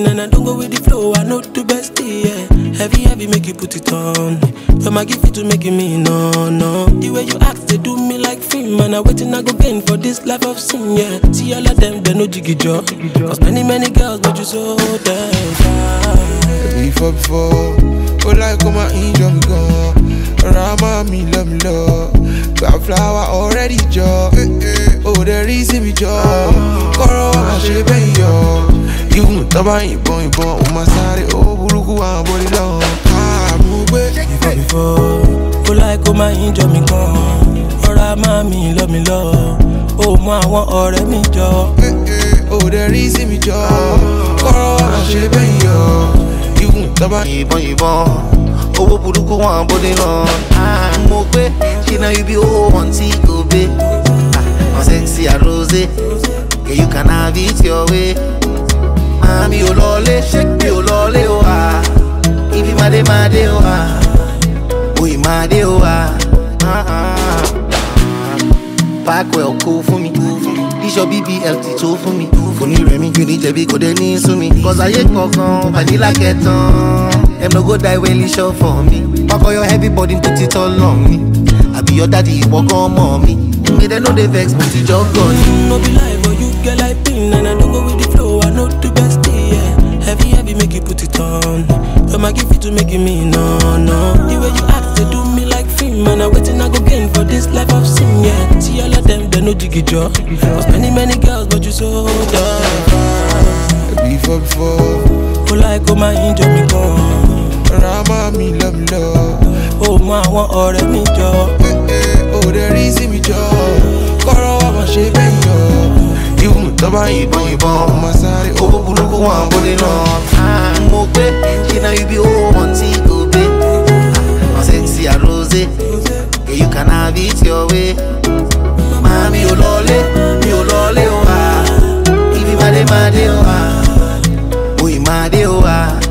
and I don't go with the flow. I know the best, yeah. Heavy, make you put it on. You're my gift to making me no. The way you act, they do me like film. And I waiting, I go gain for this life of sin, yeah. See all of them, they no jiggy job. Cause many girls, but you so damn fine. Before, oh like come and enjoy me go. Rama me love. Got flower already job. Oh there is me job. Koro wa she be yo. You taba ibon o ma sáré o buruku wa body long. Ah mo gbe. Before, oh like come and enjoy me go. Rama me love. Oh mo àwọn ọ̀rẹ́ mi jọ. Oh there is me job. Koro wa she be yo. You taba ibon. Owó burúkú wọn body long. Mo gbé, ṣe na you be one tí kò gbé. I'm sexy and rosé. Yeah, you can have it your way. Mi ò lọlé, shake mi ò lọlé o ah. Ibi made o ah. Oye made o ah. Packwell cool for me. This your BBLT tó fún mi. Foni remi, you need jẹ̀bi kò dé ní sú mi. Cause ayé kankan, vanilla kẹtàn. Them no go die when you show for me. Pack all your heavy body, put it all on me. I be your daddy, you walk on mommy. Me they know they vex, put it just on. No be lie, but you get like pin. And I don't go with the flow, I know the best, yeah. Heavy, make you put it on. You're my gift to making me no. The way you act, they do me like film. And I waiting, I go gain for this life of sin, yeah. See all of them, they no jiggy job. Cause many girls, but you so damn. Before, oh like come and enjoy me go. Rama me love. Oh my àwọn ọ̀rẹ́ mi jọ. Oh there is me job. Koro wa ma she be yo. You taba ibon o ma sáré o buruku wa body long. Mo gbé, ṣe na you be one tí kò gbé. I'm sexy and rosé. Yeah, you can have it your way. Mi ò lọlé o ah. Ibi made o ah. Oye made o ah.